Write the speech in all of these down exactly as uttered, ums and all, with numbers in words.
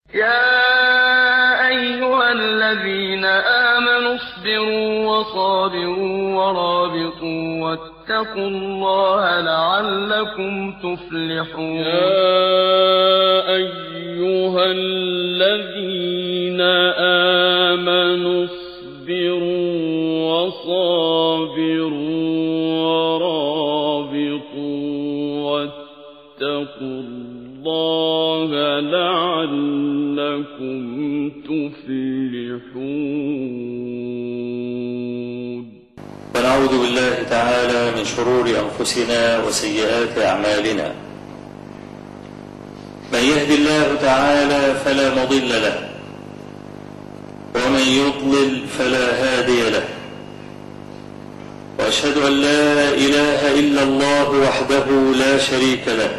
يا أيها الذين آمنوا اصبروا وصابروا ورابطوا واتقوا الله لعلكم تفلحون. يا أيها الذين آمنوا اصبروا وصابروا ورابطوا واتقوا الله لعلكم تفلحون. ونعوذ بالله تعالى من شرور أنفسنا وسيئات أعمالنا. من يهد الله تعالى فلا مضل له، ومن يضلل فلا هادي له، وأشهد أن لا إله إلا الله وحده لا شريك له،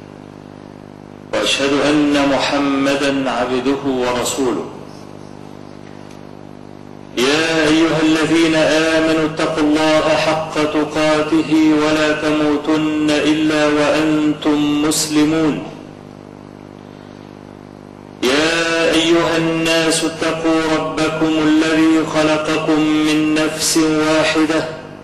وأشهد أن محمدا عبده ورسوله. يا أيها الذين آمنوا اتقوا الله حق تقاته ولا تموتن إلا وأنتم مسلمون. يا أيها الناس اتقوا ربكم الذي خلقكم من نفس واحدة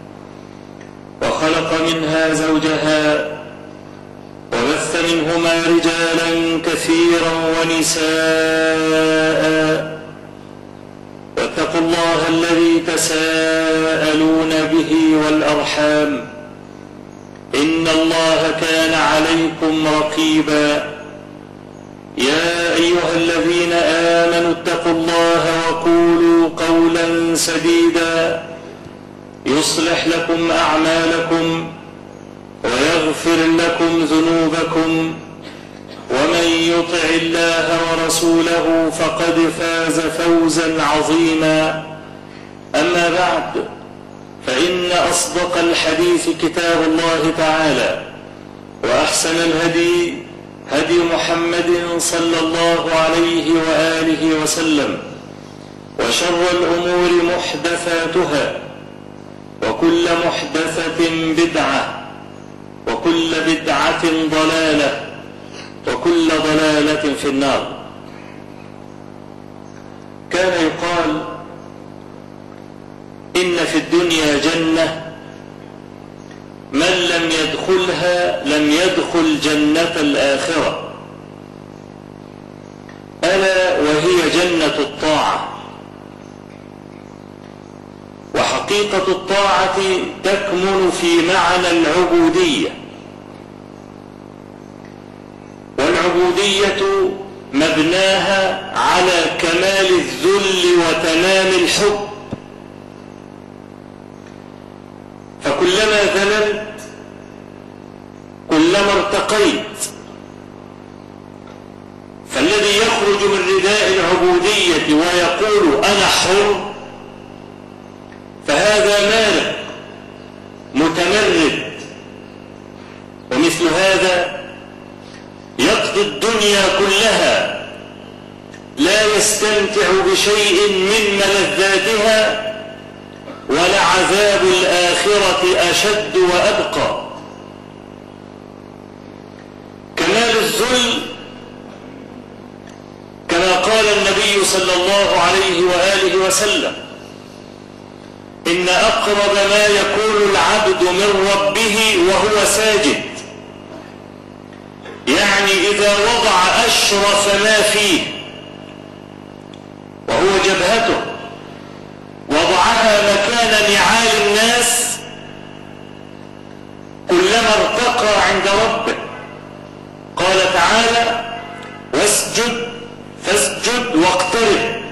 وخلق منها زوجها وبث منهما رجالا كثيرا ونساء، واتقوا الله الذي تساءلون به والأرحام، إن الله كان عليكم رقيبا. يا أيها الذين آمنوا اتقوا الله وقولوا قولا سديدا يصلح لكم أعمالكم ويغفر لكم ذنوبكم، ومن يطع الله ورسوله فقد فاز فوزا عظيما. أما بعد، فإن أصدق الحديث كتاب الله تعالى، وأحسن الهدي هدي محمد صلى الله عليه وآله وسلم، وشر الأمور محدثاتها، وكل محدثة بدعة، وكل بدعة ضلالة، وكل ضلالة في النار. كان يقال إن في الدنيا جنة من لم يدخلها لم يدخل جنة الآخرة، ألا وهي جنة الطاعة. وحقيقة الطاعة تكمن في معنى العبودية، والعبودية مبناها على كمال الذل وتمام الحب. فكلما ذللت كلما ارتقيت. فالذي يخرج من رداء العبودية ويقول أنا حر فهذا مالك متمرد، ومثل هذا يقضي الدنيا كلها لا يستمتع بشيء من ملذاتها، ولعذاب الآخرة أشد وأبقى. كمال الذل كما قال النبي صلى الله عليه وآله وسلم: إن أقرب ما يكون العبد من ربه وهو ساجد، يعني إذا وضع أشرف ما فيه وهو جبهته، وضعها مكان نعال الناس، كلما ارتقى عند ربه. قال تعالى: واسجد فاسجد واقترب.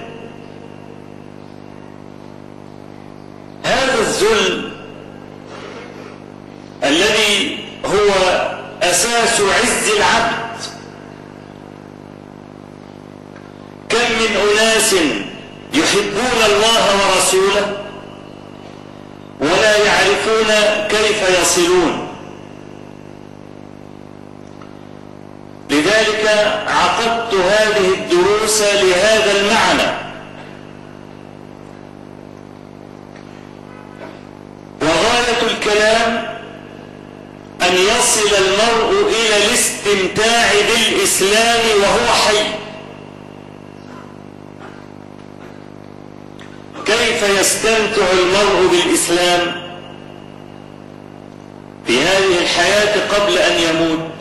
هذا الذل الذي هو أساس عز العبد. كم من أناس يحبون الله ورسوله ولا يعرفون كيف يصلون. لذلك عقدت هذه الدروس لهذا المعنى. وغاية الكلام أن يصل المرء إلى الاستمتاع بالإسلام وهو حي، كيف يستمتع المرء بالإسلام في هذه الحياة قبل أن يموت؟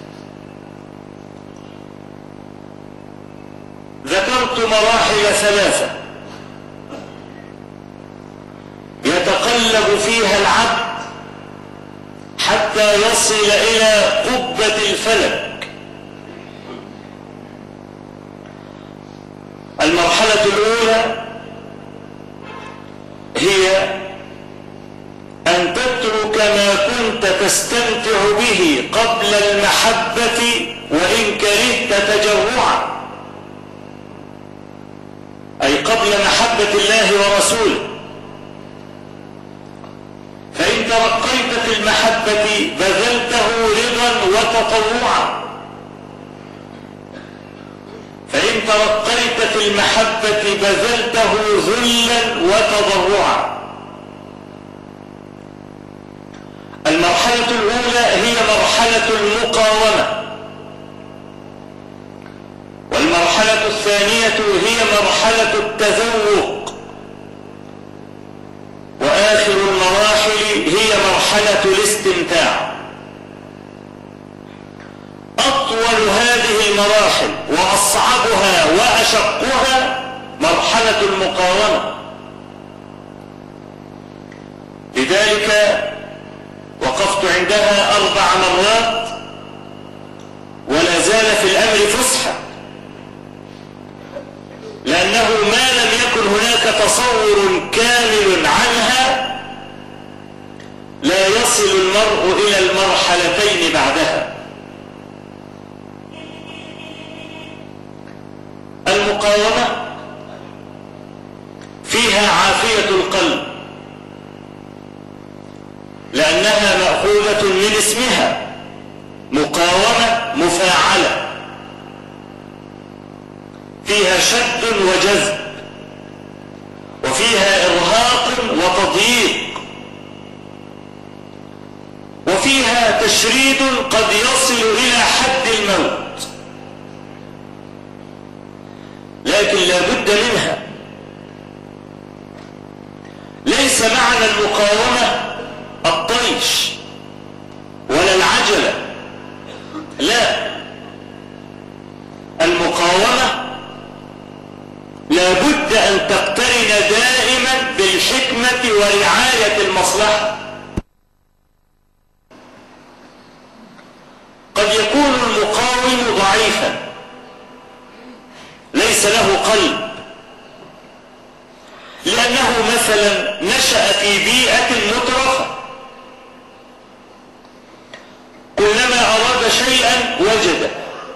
ذكرت مراحل ثلاثة يتقلب فيها العبد حتى يصل إلى قبة الفلك. المرحلة الأولى هي أن تترك ما كنت تستمتع به قبل المحبة وإن كرهت تجرعا، أي قبل محبة الله ورسوله. فإن ترقيت في المحبة بذلته رضا وتطوعا، فإن ترقيت في المحبة بذلته ذلا وتضرعا. المرحلة الأولى هي مرحلة المقاومة، والمرحلة الثانية هي مرحلة التذوق، وآخر المراحل هي مرحلة الاستمتاع. أطول هذه المراحل وأصعبها وأشقها مرحلة المقاومة. لذلك وقفت عندها أربع مرات ولا زال في الأمر فسحة، لأنه ما لم يكن هناك تصور كامل عنها لا يصل المرء إلى المرحلتين بعدها. المقاومة فيها عافية القلب، لأنها مأخوذة من اسمها مقاومة مفاعلة، فيها شد وجذب، وفيها إرهاق وتضييق، وفيها تشريد قد يصل إلى حد الموت، لكن لا بد منها. ليس معنى المقاومة الطيش ولا العجلة، لا، المقاومة لا بد أن تقترن دائما بالحكمة ورعاية المصلحة. قد يكون المقاوم ضعيفا ليس له قلب، لأنه مثلا نشأ في بيئة مترفة، كلما أراد شيئا وجده،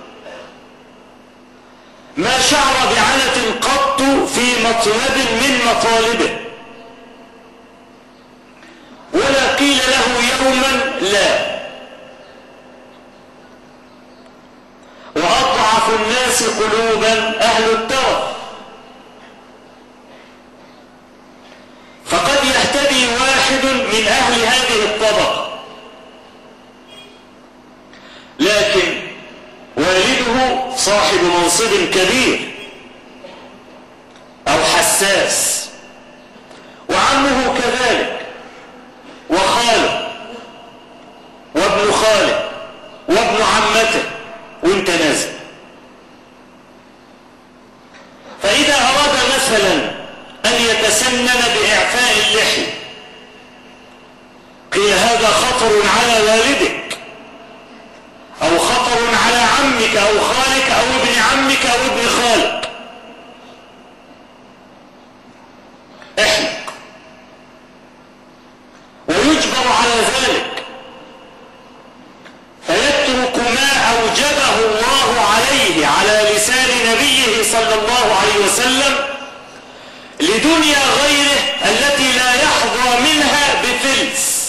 ما شعر بعنة قط في مطلب من مطالبه، ولا قيل له يوما لا. وأضعف الناس قلوبا أهل الترف، فقد يهتدي واحد من أهل هذه الطبقة، لكن والده صاحب منصب كبير أو حساس، وعمه كذلك، وخاله وابن خاله وابن عمته، وانت نازل. فإذا أراد مثلا أن يتسنن بإعفاء اللحية قيل هذا خطر على والدك، أو خطر على عمك أو خالك أو ابن عمك أو ابن خالك، احلق. ويجبر على ذلك، فيترك ما أوجبه الله عليه على لسان نبيه صلى الله عليه وسلم لدنيا غيره التي لا يحظى منها بفلس.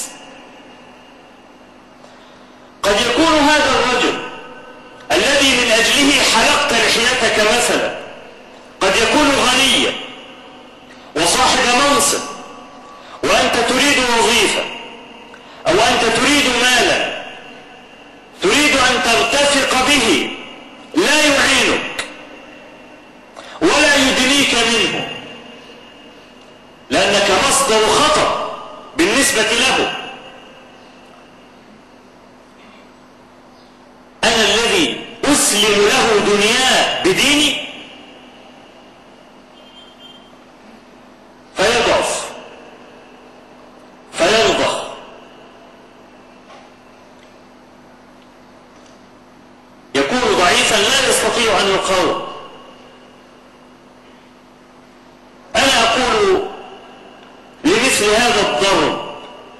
قد يكون هذا الرجل الذي من أجله حلقت لحيتك مثلا قد يكون غنيا وصاحب منصب، وأنت تريد وظيفة، أو أنت تريد مالا، تريد أن ترتفق به، لا يعينك ولا يدنيك منه، لأنك مصدر خطر بالنسبة له. أنا الذي أسلم له دنياه بديني، فيضعف فيرضخ. يكون ضعيفا لا يستطيع أن يقاوم. أنا أقول لمثل هذا الضرب: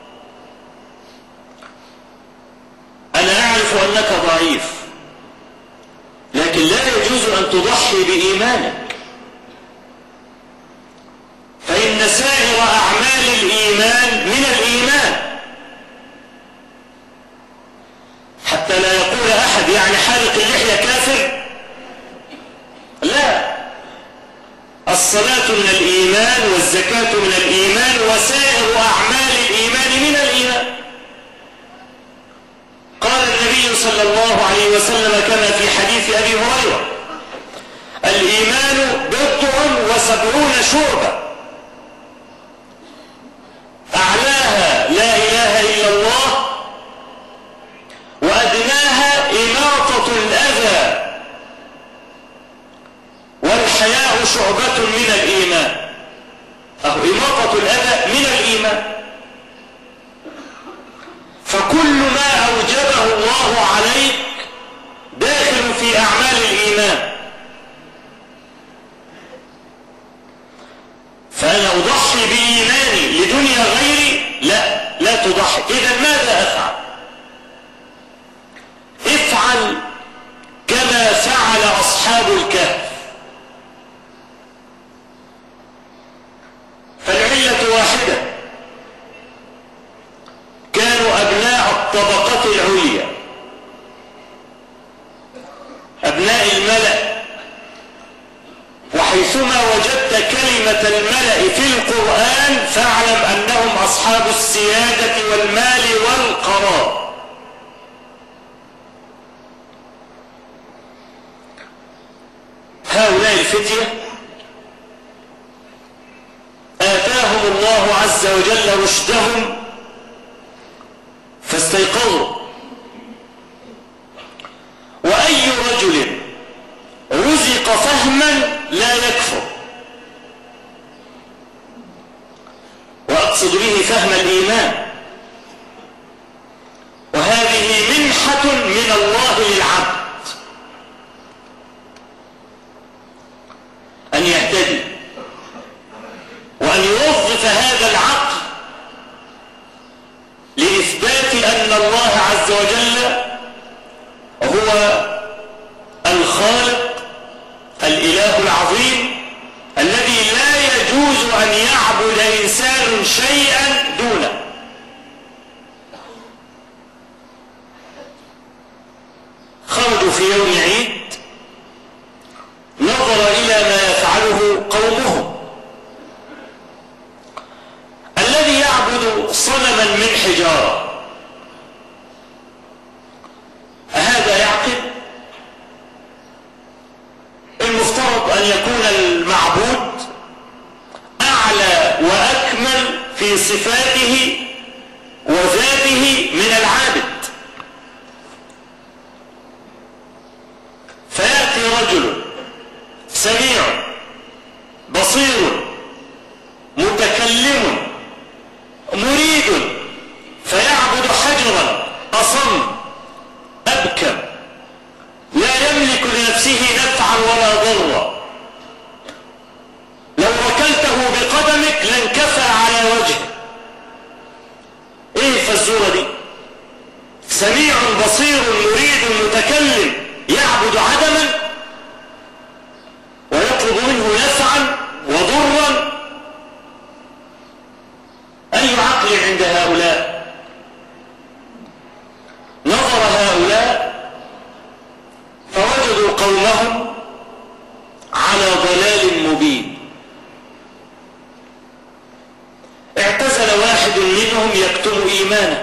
أنا أعرف أنك ضعيف، لكن لا يجوز أن تضحي بإيمانك، فإن سائر أعمال الإيمان من الإيمان. حتى لا يقول أحد يعني حالق اللحية كافر. لا، الصلاة من الإيمان، والزكاة من الإيمان، وسائر أعمال الإيمان من الإيمان. قال النبي صلى الله عليه وسلم كما في حديث أبي هريرة: الإيمان بضع وسبعون شعبة، أعلاها لا إله إلا الله، وأدناها إماطة الأذى، والحياء شعبة من الإيمان. أو إماطة الأذى من الإيمان. فكل ما أوجبه الله عليك داخل في أعمال الإيمان. فأنا أضحي بإيماني لدنيا غيري؟ لا، لا تضحي. إذا ماذا أفعل؟ افعل كما فعل أصحاب الكهف. فالعلة واحدة: كانوا أبناء الطبقة العليا، أبناء الملأ. وحيثما وجدت كلمة الملأ في القرآن فاعلم أنهم أصحاب السيادة والمال والقرار. هؤلاء الفتية آتاهم الله عز وجل رشدهم فاستيقظوا. وأي رجل رزق فهما لا يكفر، وأقصد به فهم الإيمان، وهذه منحة من الله للعبد أن يهتدي، وأن يوظف هذا العقل لإثبات أن الله عز وجل هو الخالق الإله العظيم الذي لا يجوز أن يعبد إنسان شيئا دونه. خرجوا في يوم عيد، نظر إلى ما يفعله قومهم. الذي يعبد صنما من حجارة أهذا يعقل؟ المفترض أن يكون المعبود أعلى وأكمل في صفاته وذاته من العابد. فيأتي رجل سميع بصير متكلم مريد فيعبد حجرا أصم أبكم لا يملك لنفسه نفعا ولا ضرا، لو ركلته بقدمك لانكفى على وجهه. ايه الفزورة دي؟ سميع بصير مريد متكلم يعبد عدما ويطلب منه نفعا وضرا. أي عقل عند هؤلاء؟ نظر هؤلاء فوجدوا قومهم على ضلال مبين. اعتزل واحد منهم يكتم إيمانه،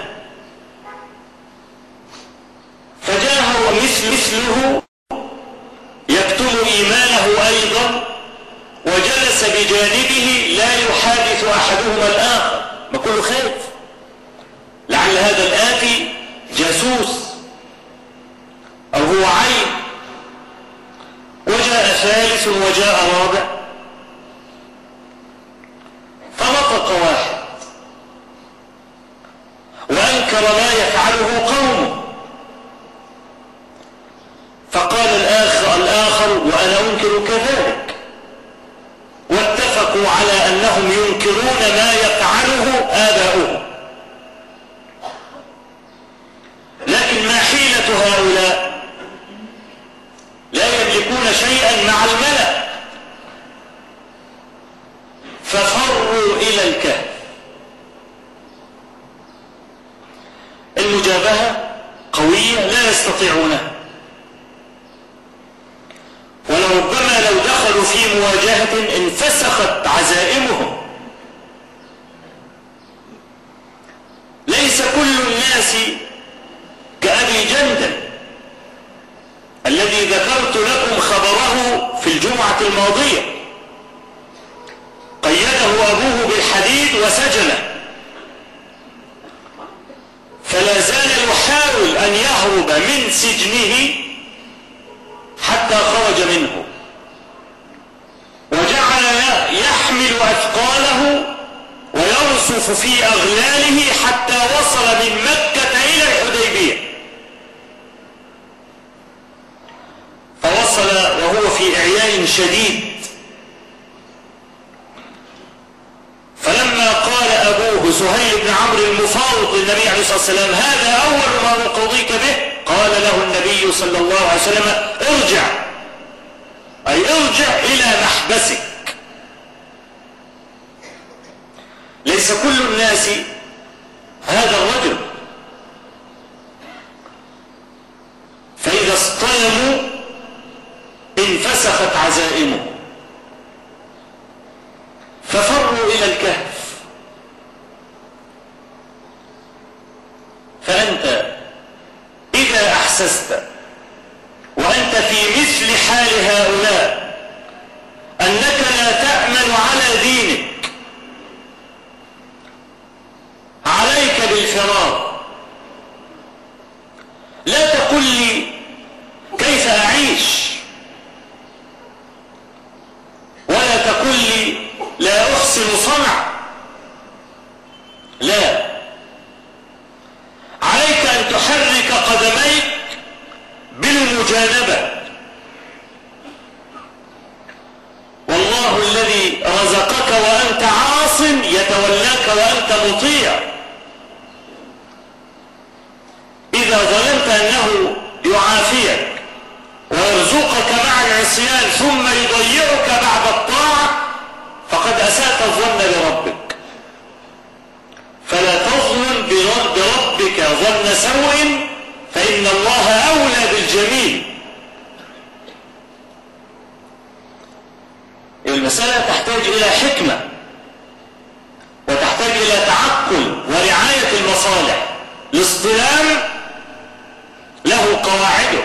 فجاءه مثل مثله يكتم إيمانه أيضا، وجلس جلس بجانبه لا يحادث أحدهما الآخر، ما كله خايف لعل هذا الآتي جاسوس أو هو عين. وجاء ثالث وجاء رابع، فنطق واحد وأنكر ما يفعله قومه، فقال الآخر, الآخر وأنا أنكر كذلك، واتفقوا على أنهم ينكرون ما يفعله آباؤهم. لكن ما حيلة هؤلاء؟ لا يملكون شيئا مع الملأ، ففروا إلى الكهف. المجابهة قوية لا يستطيعونها، ولربما لو دخلوا في مواجهة انفسخت عزائمهم. ليس كل الناس كأبي جندل الذي ذكرت لكم خبره في الجمعة الماضية، قيده أبوه بالحديد وسجنه، فلا زال يحاول أن يهرب من سجنه حتى خرج منه، وجعل يحمل أثقاله ويرصف في أغلاله حتى وصل من مكة إلى الحديبية، فوصل وهو في إعياء شديد. فلما قال أبوه سهيل بن عمرو المفاوض للنبي عليه الصلاة والسلام هذا أول ما نقضيك به، قال له النبي صلى الله عليه وسلم ارجع، أي ارجع إلى محبسك. ليس كل الناس هذا الرجل، فإذا اصطلموا انفسخت عزائمه، ففروا إلى الكهف. فأنت إذا أحسست وأنت في مثل حال هؤلاء أنك لا تأمن على دينك، عليك بالفرار. لا تقل لي كيف أعيش، ولا تقل لي لا أحسن صنع، لا، عليك أن تحرك قدميك بالمجانبة. والله الذي رزقك وأنت عاص يتولاك وأنت مطيع. إذا ظننت أنه يعافيك ويرزقك مع العصيان ثم يضيعك بعد الطاعة فقد أسأت الظن بربك. فلا تظن بربك ظن سوء، فإن الله أولى بالجميل. المسألة تحتاج إلى حكمة، وتحتاج إلى تعقل ورعاية المصالح. الاصطلام له قواعده،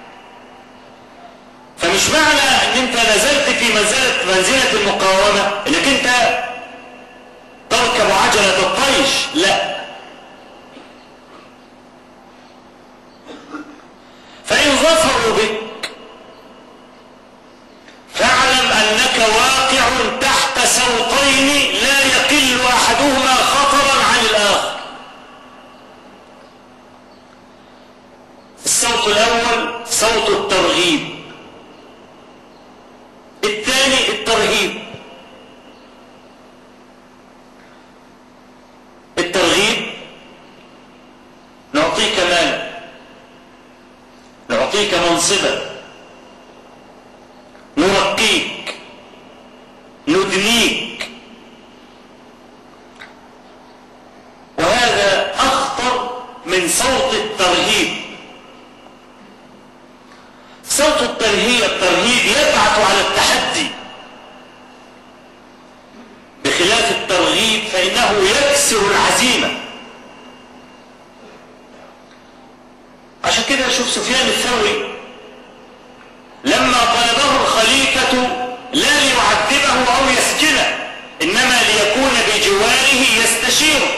فمش معنى ان انت نزلت في منزلة منزلة المقاومة انك انت تركب عجلة الطيش، لا. فإن ظفروا بك فاعلم أنك واقع تحت سوطين لا يقل أحدهما خطرا عن الآخر. الصوت الأول صوت الترغيب، الثاني الترهيب. الترغيب نعطيك مال، نعطيك منصبا، نرقيك، ندنيك، وهذا أخطر من صوت الترهيب. صوت الترهيب الترهيب يبعث على التحدي، بخلاف الترغيب فإنه يكسر العزيمة. عشان كده شوف سفيان الثوري لما طلبه الخليفة لا ليعذبه أو يسجنه إنما ليكون بجواره يستشيره.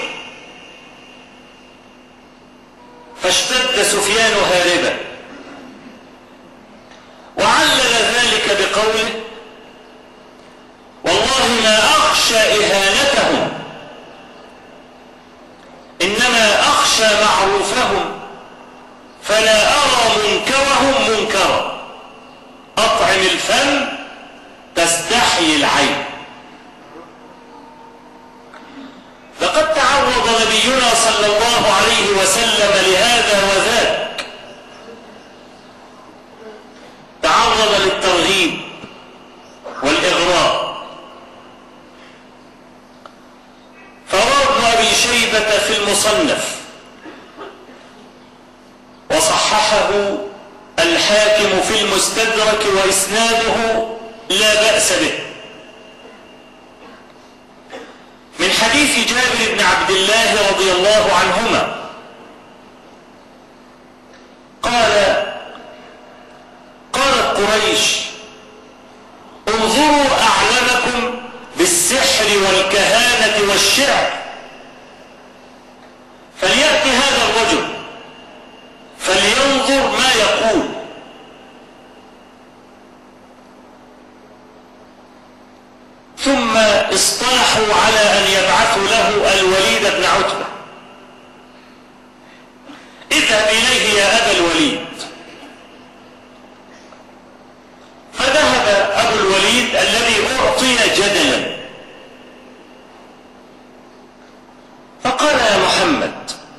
فاشتد سفيان هاربا، وعلل ذلك بقوله: والله ما أخشى إهانتهم، إنما أخشى معروفهم، فلا أرى منكرهم منكرا. أطعم الفم تستحيي العين. لقد تعرض نبينا صلى الله عليه وسلم لهذا وذاك، تعرض للترغيب والإغراء. فروى ابن أبي شيبة في المصنف وصححه الحاكم في المستدرك وإسناده لا بأس به، من حديث جابر بن عبد الله رضي الله عنهما قال: قالت قريش: انظروا أعلمكم بالسحر والكهانة والشعر، فليأتي هذا الرجل فلينظر ما يقول. ثم اصطلحوا على أن يبعثوا له الوليد بن عتبة. اذهب إليه يا أبا الوليد. فذهب أبو الوليد الذي أعطي جدلا، فقال: يا محمد،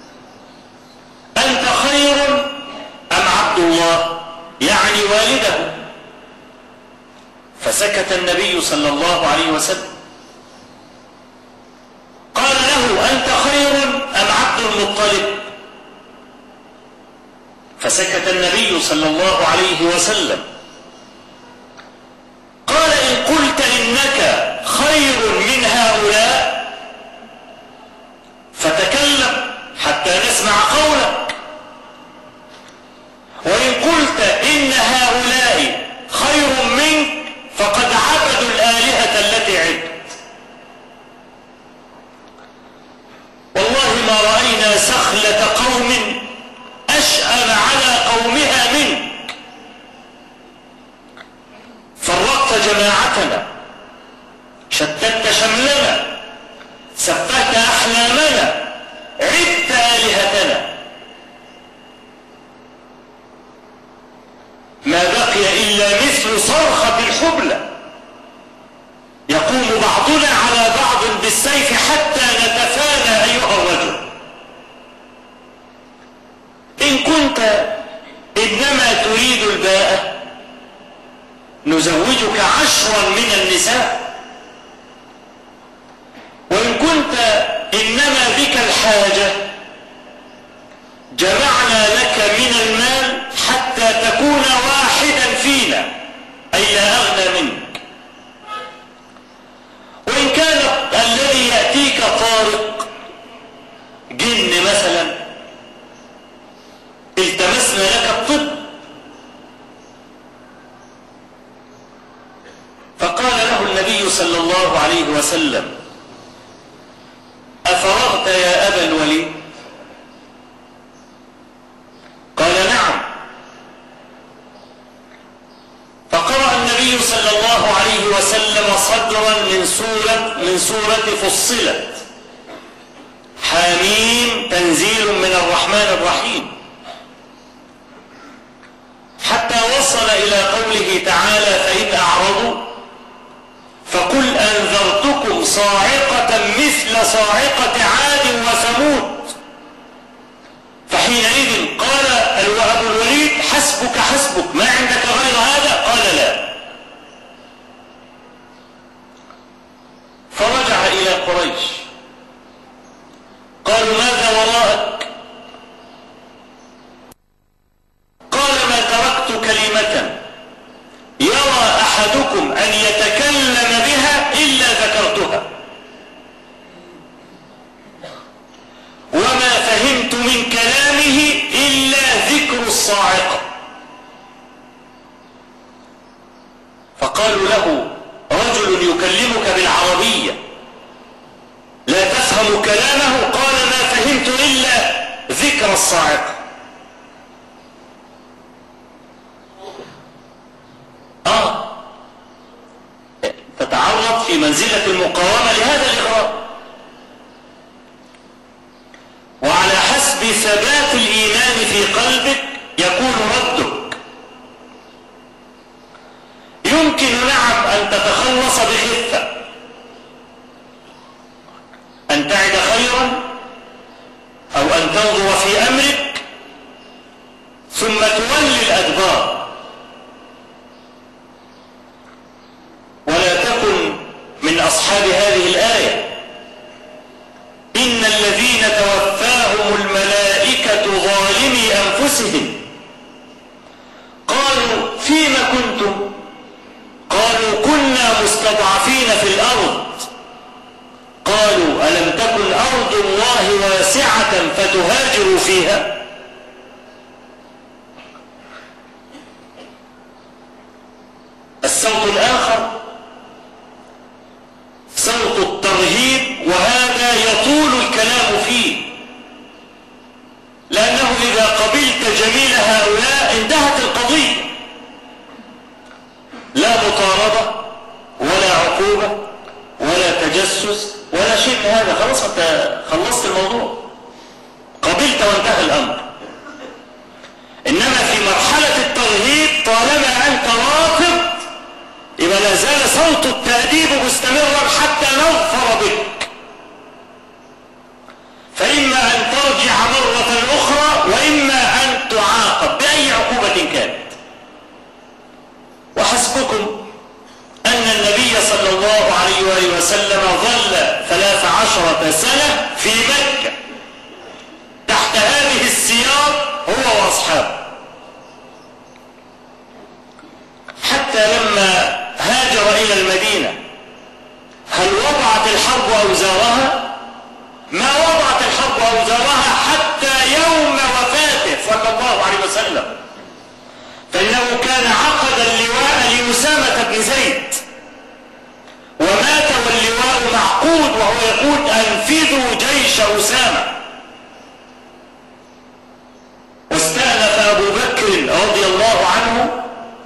أنت خير أم عبد الله؟ يعني والده. فسكت النبي صلى الله عليه وسلم. قال له: أنت خير أم عبد المطلب؟ فسكت النبي صلى الله عليه وسلم. قال: إن قلت إنك خير من هؤلاء فتكلم حتى نسمع قولك، وإن قلت إن هؤلاء خير منك فقد عبدوا الآلهة التي عبدت. والله ما رأينا سخلة قوم أشأم على قومها منك. فرقت جماعتنا، شتت شملنا، سفهت أحلامنا، عبت آلهتنا. ما بقي إلا مثل صرخة الحبلى يقوم بعضنا على بعض بالسيف حتى نتفانى أيها الرجل. إن كنت إنما تريد الباءة نزوجك عشرا من النساء، وإن كنت إنما بك الحاجة جمعنا لك من المال حتى تكون واحدا فينا، أي لا أغنى منك. وإن كان الذي يأتيك طارق جن مثلا التمسنا لك الطب. فقال له النبي صلى الله عليه وسلم: أفرغت يا أبا الوليد؟ قال: نعم. فقرأ النبي صلى الله عليه وسلم صدرا من سورة من سورة فصلت: حميم تنزيل من الرحمن الرحيم، حتى وصل إلى قوله تعالى: فإن أعرضوا فقل أنذرتكم صاعقة مثل صاعقة عاد وثمود. فحينئذ قال أبو الوليد: حسبك حسبك، ما عندك غير هذا؟ قال: لا. فرجع إلى قريش، قالوا: ماذا وراءك؟ قال: ما تركت كلمة يرى أحدكم أن يتكلم بها إلا ذكرتها، وما فهمت من كلامه إلا ذكر الصاعقة. فقالوا له: رجل يكلمك بالعربية يفهم كلامه قال ما فهمت إلا ذكر الصاعقة. آه تتعرض في منزلة المقاومة لهذا الإغراء، وعلى حسب ثبات الإيمان في قلبك يكون ردك. يمكن نعم أن تتخلص بخفة، أن تعد خيرا أو أن تنظر في أمرك ثم تولي الأدبار، ولا تكن من أصحاب هذه الآية إن الذين توفاهم الملائكة ظالمي أنفسهم قالوا فيم كنتم قالوا كنا مستضعفين في الأرض قالوا ألم تكن أرض الله واسعة فتهاجروا فيها. الصوت الآخر صوت الترهيب، وهذا يطول الكلام فيه، لأنه إذا قبلت جميل هؤلاء انتهت القضية، لا مطاردة ولا عقوبة ولا تجسس ولا شيء من هذا، خلاص انت خلصت الموضوع، قبلت وانتهى الأمر. إنما في مرحلة الترهيب طالما أنت راقب يبقى لا زال صوت التأديب مستمرا حتى نظفر بك، فإما أن ترجع مرة أخرى وإما أن تعاقب بأي عقوبة كانت. وحسبكم أن النبي صلى الله عليه وآله وسلم ظل ثلاث عشرة سنة في مكة تحت هذه السياق هو وأصحابه، حتى لما هاجر إلى المدينة هل وضعت الحرب أوزارها؟ ما وضعت الحرب أوزارها حتى يوم وفاته صلى الله عليه وسلم، فإنه كان عقد اللواء لأسامة بن زيد ومات واللواء معقود وهو يقول أنفذوا جيش أسامة. واستأنف أبو بكر رضي الله عنه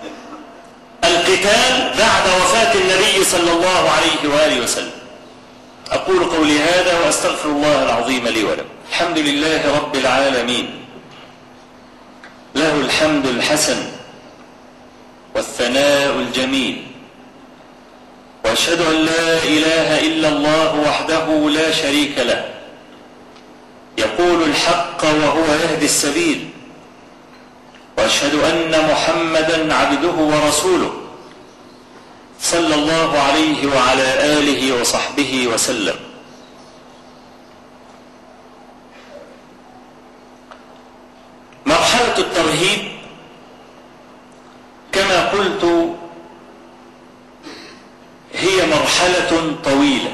القتال بعد وفاة النبي صلى الله عليه وآله وسلم. أقول قولي هذا وأستغفر الله العظيم لي ولكم. الحمد لله رب العالمين، له الحمد الحسن والثناء الجميل، وأشهد أن لا إله إلا الله وحده لا شريك له، يقول الحق وهو يهدي السبيل، وأشهد أن محمدا عبده ورسوله صلى الله عليه وعلى آله وصحبه وسلم. مرحلة الترهيب كما قلت هي مرحلة طويلة،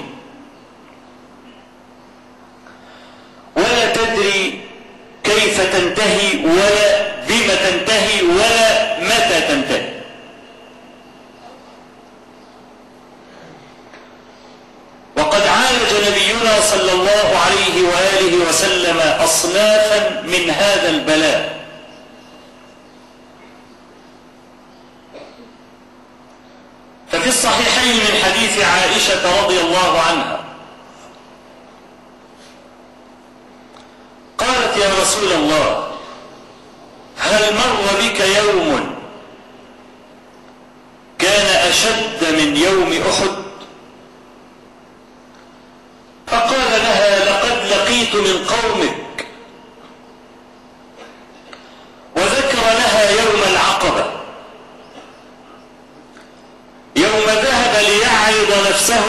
ولا تدري كيف تنتهي ولا بما تنتهي ولا متى تنتهي. وقد عالج نبينا صلى الله عليه وآله وسلم أصنافا من هذا البلاء، ففي الصحيحين من حديث عائشة رضي الله عنها قالت يا رسول الله هل مر بك يوم كان أشد من يوم أحد؟ فقال لها لقد لقيت من قومك، وذكر لها يوم العقبة، يوم ذهب ليعرض نفسه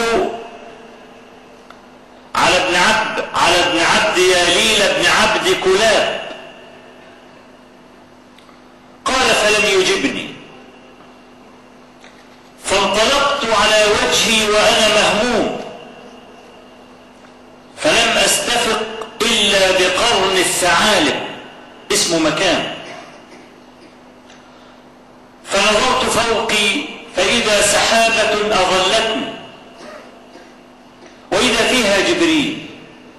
على ابن عبد على ابن عبد ياليل ابن عبد كلاب، قال فلم يجبني، فانطلقت على وجهي وأنا مهموم، فلم أستفق إلا بقرن الثعالب اسمه مكان، فنظرت فوقي فإذا سحابة أظلتني وإذا فيها جبريل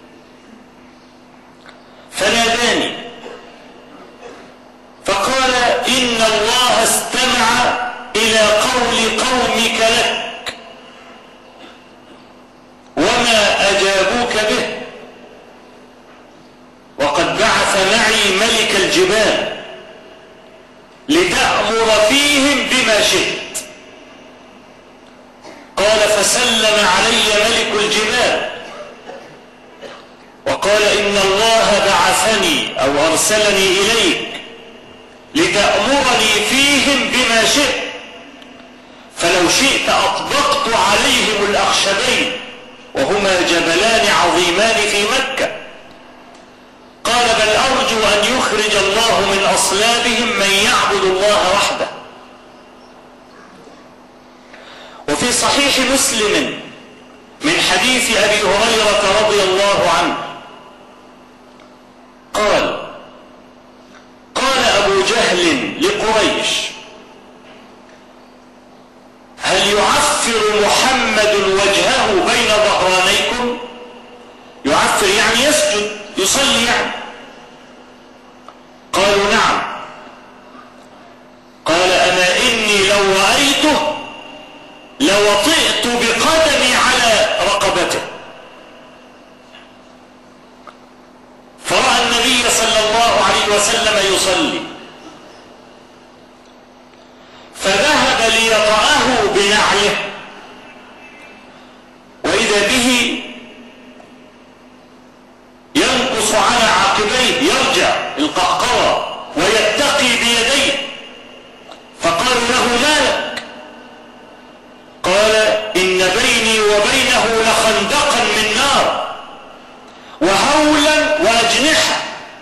الجبال لتأمر فيهم بما شئت. قال فسلم علي ملك الجبال وقال إن الله بعثني أو أرسلني إليك لتأمرني فيهم بما شئت، فلو شئت أطبقت عليهم الأخشبين وهما جبلان عظيمان في مكة. قال بل أرجو أن يخرج الله من أصلابهم من يعبد الله وحده. وفي صحيح مسلم من حديث أبي هريرة رضي الله عنه قال قال أبو جهل لقريش هل يعفر محمد وجهه بين ظهرانيكم؟ يعفر يعني يسجد يصلي يعني. قالوا نعم. قال أما إني لو رأيته لوطئت بقدمي على رقبته. فرأى النبي صلى الله عليه وسلم يصلي فذهب ليطأه بنعله وإذا به ينقص على عقبيه يرجع القهقرة ويتقي بيديه. فقالوا له ما لك؟ قال إن بيني وبينه لخندقا من نار وهولا وأجنحة.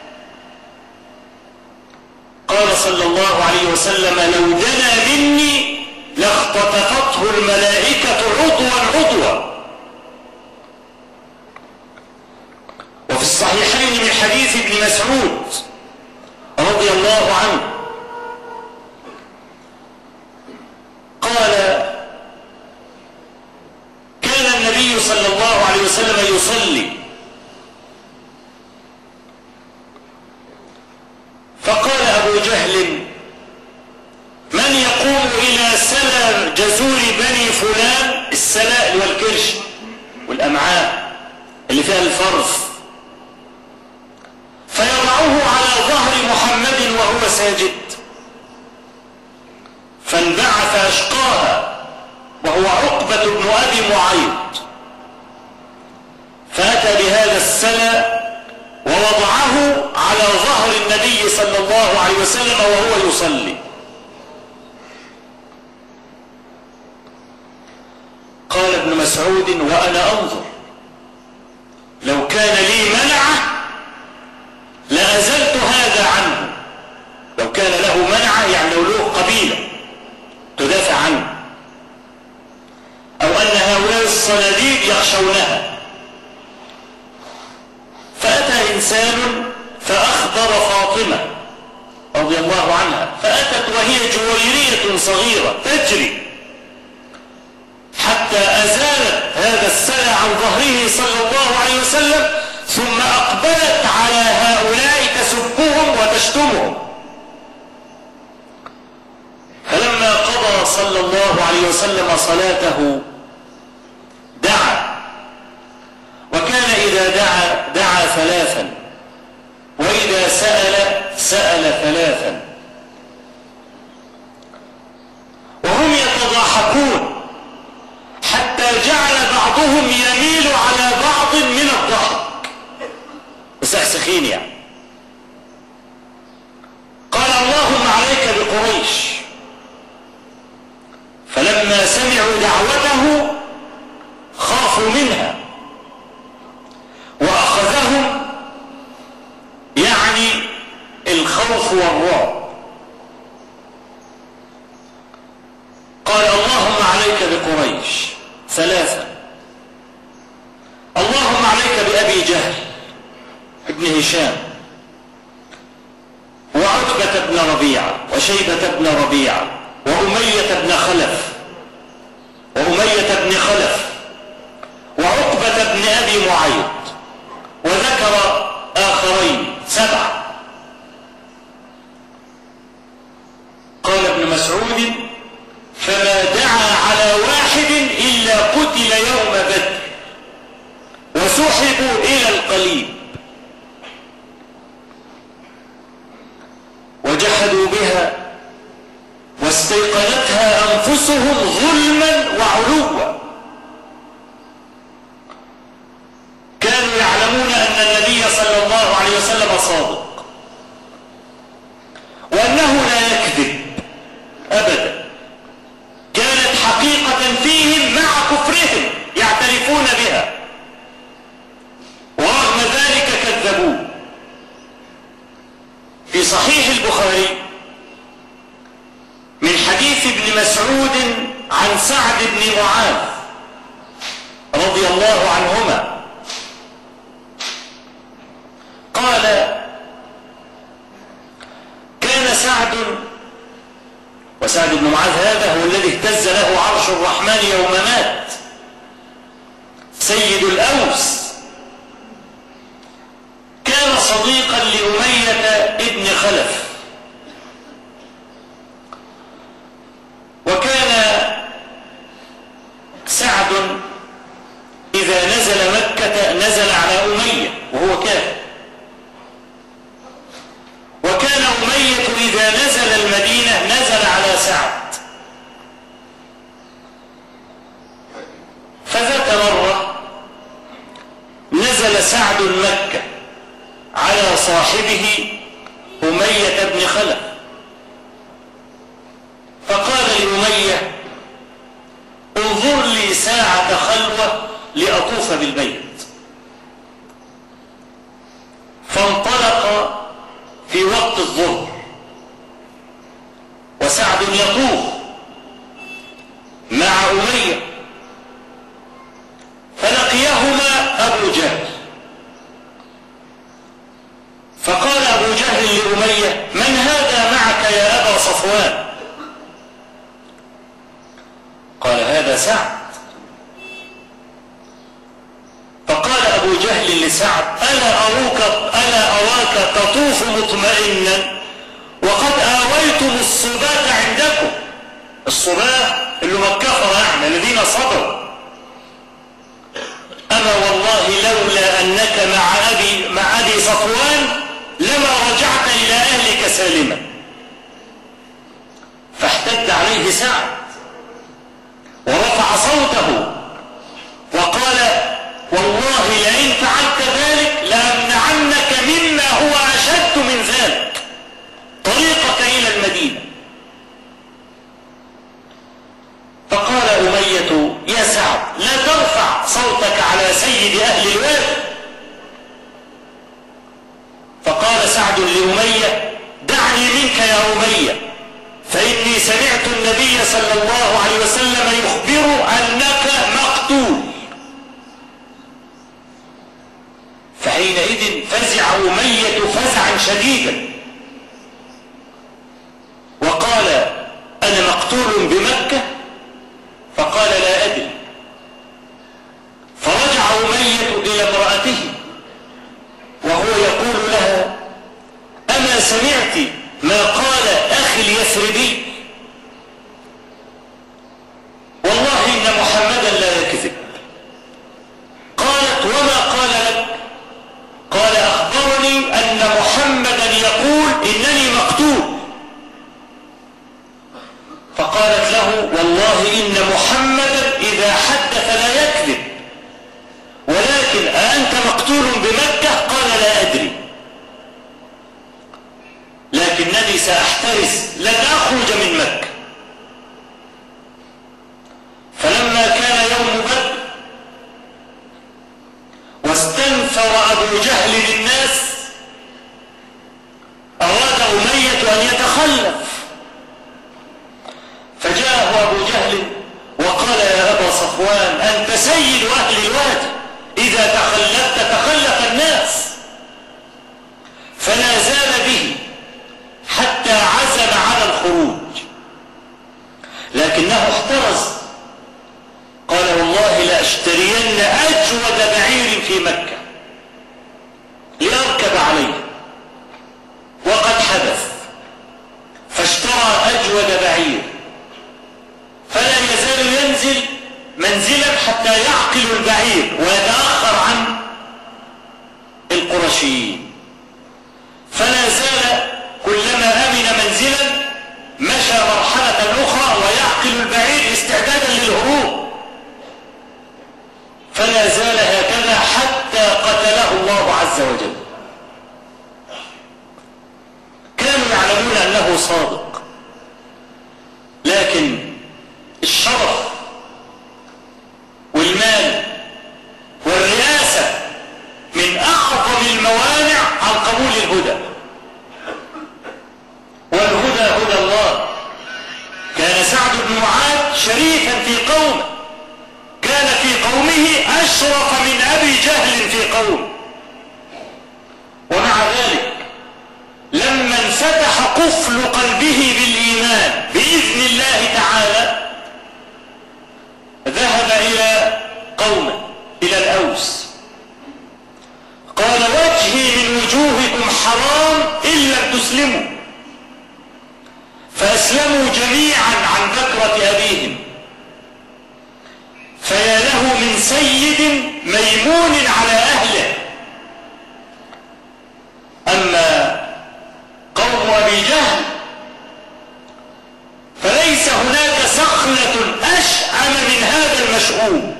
قال صلى الله عليه وسلم لو دنا مني لاختطفته الملائكة عضوا عضوا. وفي الصحيحين من حديث ابن مسعود رضي الله عنه قال كان النبي صلى الله عليه وسلم يصلي فقال أبو جهل من يقوم إلى سلا جزور بني فلان، السلاء والكرش والأمعاء اللي فيها الفرث، فيضعه على ظهر محمد وهو ساجد. فانبعث أشقاها وهو عقبة بن أبي معيط فأتى بهذا السلا ووضعه على ظهر النبي صلى الله عليه وسلم وهو يصلي. قال ابن مسعود وأنا أنظر لو كان لي منعه لأزلت هذا عنه. لو كان له منعه يعني لو له قبيلة تدافع عنه أو أن هؤلاء الصناديد يخشونها. فأتى إنسان فأخبر فاطمة رضي الله عنها فأتت وهي جويرية صغيرة تجري حتى أزالت هذا السلع عن ظهره صلى الله عليه وسلم ثم أقبلت على هؤلاء تسبهم وتشتمهم. فلما قضى صلى الله عليه وسلم صلاته دعا، وكان إذا دعا دعا ثلاثا وإذا سأل سأل ثلاثا وهم يتضاحكون حتى جعل بعضهم يميل على بعض من الضحك مسخسخين يعني. قال اللهم عليك بقريش. فلما سمعوا دعوته خافوا منها وأخذهم يعني الخوف والرعب. قال اللهم عليك بقريش ثلاثة، اللهم عليك بأبي جهل ابن هشام وعتبة بن ربيعة وشيبة بن ربيعة وأمية بن خلف وأمية بن خلف وعقبة بن أبي معيط، وذكر آخرين سبعة. قال ابن مسعود فما دعا على واحد إلا قتل يوم بدر وسحبوا إلى القليب. صادق، وأنه لا يكذب أبدا. كانت حقيقة فيهم مع كفرهم يعترفون بها، ورغم ذلك كذبوه. في صحيح البخاري من حديث ابن مسعود عن سعد بن معاذ رضي الله عنهما قال: كان سعد، وسعد بن معاذ هذا هو الذي اهتز له عرش الرحمن يوم مات، سيد الأوس، كان صديقا لأمية ابن خلف، وكان سعد إذا نزل مكة نزل على أمية وهو كافر، وكان أمية إذا نزل المدينة نزل على سعد. فذات مرة نزل سعد مكة على صاحبه أمية بن خلف، فقال لأمية: انظر لي ساعة خلوة لأطوف بالبيت. فانطلق في وقت الظهر وسعد يطوف مع أمية، فلقيهما أبو جهل، فقال أبو جهل لأمية: من هذا معك يا أبا صفوان؟ قال: هذا سعد. فقال أبو جهل لسعد: ألا أروك ألا أراك تطوف مطمئنا وقد آويتم الصباة عندكم. الصباة اللي هم الكفرة يعني الذين صبروا. أما والله لولا أنك مع أبي مع أبي صفوان لما رجعت إلى أهلك سالما. فاحتد عليه سعد ورفع صوته وقال: والله لئن فعلت ذلك لأمنعنك مما هو أشد من ذلك طريقك إلى المدينة. فقال أمية: يا سعد لا ترفع صوتك على سيد أهل الوادي. فقال سعد لأمية: دعني منك يا أمية، فإني سمعت النبي صلى الله عليه وسلم يخبر أنك مقتول. فحينئذ فزع أمية فزعا شديدا وقال: أنا مقتول بمكة؟ فقال: لا أدري. فرجع أمية إلى امرأته وهو يقول لها: أما سمعت ما قال أخي اليثربي؟ والله إن محمدا لا يكذب. قالت: وما قال لك؟ قال: أخبرني أن محمدا يقول إنني مقتول. فقالت له: والله إن محمدا إذا حدث لا يكذب، ولكن أأنت مقتول بمكة؟ قال: لا أدري، لكنني سأحترس لن أخرج من مكة. فلما كان يوم بدر واستنفر أبو جهل للناس أراد أمية أن يتخلف، فجاءه أبو جهل وقال: يا أبا صفوان أنت سيد أهل الوادي، إذا تخلفت تخلف الناس. فلا زال به حتى عزم على الخروج، لكنه احترز. قال: والله لأشترين أجود بعير في مكة لأركب عليه. وقد حدث، فاشترى أجود بعير، فلا يزال ينزل منزلا حتى يعقل البعير ويتأخر عن القرشيين. فلا زال كلما أمن منزلا مشى مرحلة أخرى ويعقل البعير استعدادا للهروب. فلا زال هكذا حتى قتله الله عز وجل. هذه أشرف من أبي جهل في قوم. ومع ذلك لما انفتح قفل قلبه بالإيمان بإذن الله تعالى ذهب إلى قومه إلى الأوس، قال وجهي من وجوهكم حرام إن لم تسلموا، فأسلموا جميعا عن بكرة أبيهم. فيا له من سيد ميمون على أهله. أما قوم أبي جهل فليس هناك سخلة أشأم من هذا المشؤوم.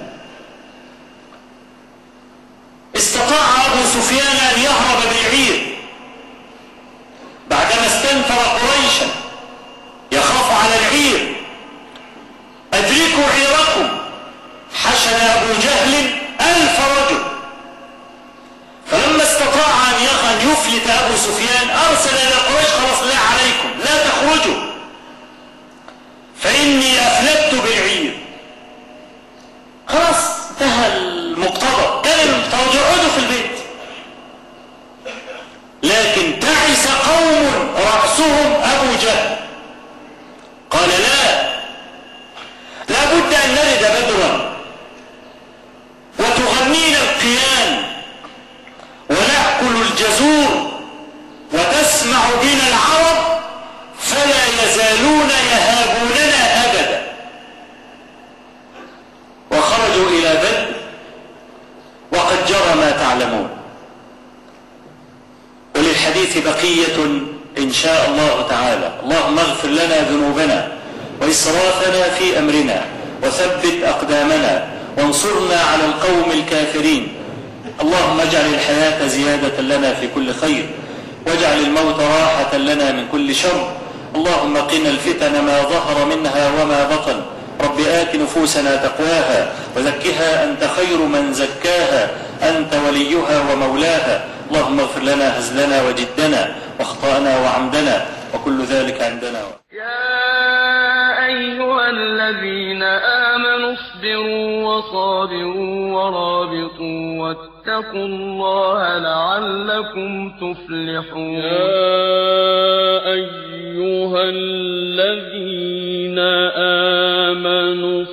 استطاع أبو سفيان أن يهرب بالعير بعدما استنفر قريشا يخاف على العير. أدركوا عيركم. حشد أبو جهل ألف رجل. فلما استطاع أن يفلت أبو سفيان أرسل إلى قريش خلاص لا عليكم لا تخرجوا فإني أفلت بالعير. خلاص انتهى المقتضى، كان المقتضى يقعدوا في البيت. لكن تعس قوم رأسهم أبو جهل قال لا، لا بد أن نرد بدرا وتغنينا القيان ونأكل الجزور وتسمع بنا العرب فلا يزالون يهابوننا أبدا. وخرجوا إلى بدر وقد جرى ما تعلمون. وللحديث بقية إن شاء الله تعالى. اللهم اغفر لنا ذنوبنا وإسرافنا في أمرنا وثبت أقدامنا وانصرنا على القوم الكافرين. اللهم اجعل الحياة زيادة لنا في كل خير واجعل الموت راحة لنا من كل شر. اللهم قنا الفتن ما ظهر منها وما بطن. رب آت نفوسنا تقواها وزكها أنت خير من زكاها أنت وليها ومولاها. اللهم اغفر لنا هزلنا وجدنا واخطأنا وعمدنا وكل ذلك عندنا. يا أيها الذين آمنوا اصبروا وصابروا ورابطوا واتقوا الله لعلكم تفلحون. يا أيها الذين آمنوا